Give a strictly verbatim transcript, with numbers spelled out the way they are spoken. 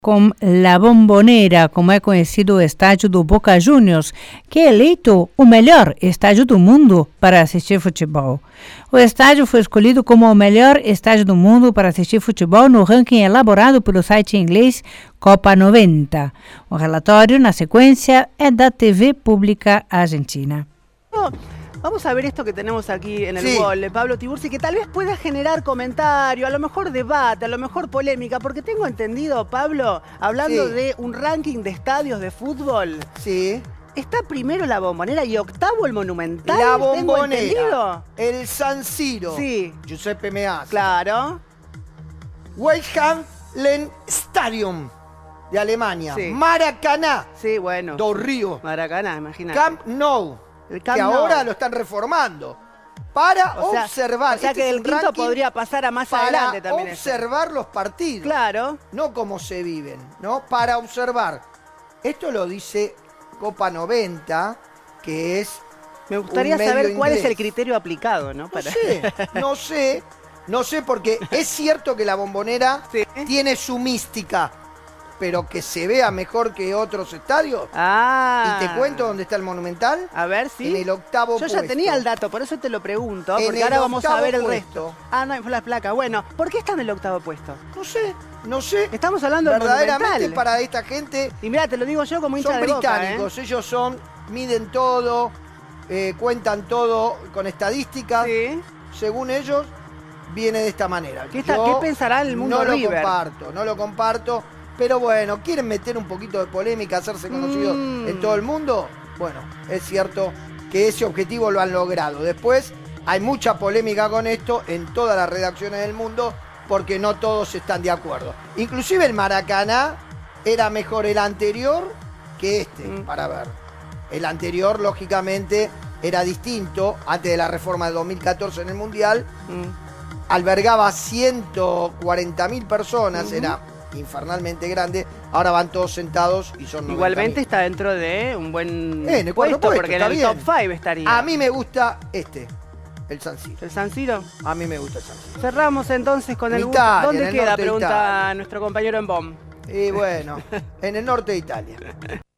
com La Bombonera, como é conhecido o estádio do Boca Juniors, que é eleito o melhor estádio do mundo para assistir futebol. O estádio foi escolhido como o melhor estádio do mundo para assistir futebol no ranking elaborado pelo site inglês Copa noventa. O relatório, na sequência, é da T V Pública Argentina. Oh. Vamos a ver esto que tenemos aquí en el sí. wall de Pablo Tiburci, que tal vez pueda generar comentario, a lo mejor debate, a lo mejor polémica, porque tengo entendido, Pablo, hablando sí. de un ranking de estadios de fútbol. Sí. Está primero la Bombonera y octavo el Monumental. La ¿Tengo Bombonera, entendido? el San Siro, sí. Giuseppe Meazza. Claro. Waldhafen Stadium de Alemania. Sí. Maracaná. Sí, bueno. Dos Ríos. Maracaná, imagínate. Camp Nou. El Camp que Nou. ahora lo están reformando para o sea, observar. O sea este que es el un quinto ranking podría pasar a más para adelante también. observar eso. los partidos. Claro. No cómo se viven, ¿no? Para observar. Esto lo dice Copa noventa, que es Me gustaría un medio saber cuál inglés. es el criterio aplicado, ¿no? Para... No sé, no sé, no sé, porque es cierto que la Bombonera sí. tiene su mística, pero que se vea mejor que otros estadios. Ah. Y te cuento dónde está el Monumental. A ver, sí. En el octavo Yo puesto. ya tenía el dato, por eso te lo pregunto, En porque el ahora vamos a ver el puesto. resto. Ah, no, fue la placa. Bueno, ¿por qué está en el octavo puesto? No sé, no sé. Estamos hablando del verdaderamente Monumental. Para esta gente. Y mira, te lo digo yo como hincha son de Boca, británicos, ¿eh? ellos son, miden todo, eh, cuentan todo con estadísticas. Sí. Según ellos, viene de esta manera. ¿Qué, está, Yo ¿qué pensará el mundo no lo River? comparto, no lo comparto. Pero bueno, ¿quieren meter un poquito de polémica, hacerse conocidos mm. en todo el mundo? Bueno, es cierto que ese objetivo lo han logrado. Después hay mucha polémica con esto en todas las redacciones del mundo porque no todos están de acuerdo. Inclusive el Maracaná era mejor el anterior que este, mm. para ver. El anterior, lógicamente, era distinto antes de la reforma del dos mil catorce en el Mundial. Mm. Albergaba ciento cuarenta mil personas, mm-hmm. era infernalmente grande. Ahora van todos sentados y son igualmente está dentro de un buen eh, en el puesto, puesto, porque en el bien. top cinco estaría. A mí me gusta este, el San Siro. ¿El San Siro? A mí me gusta el San Siro. Cerramos entonces con el Italia, gusto. ¿Dónde en el queda? norte de Pregunta Italia. nuestro compañero en B O M. Y bueno, en el norte de Italia.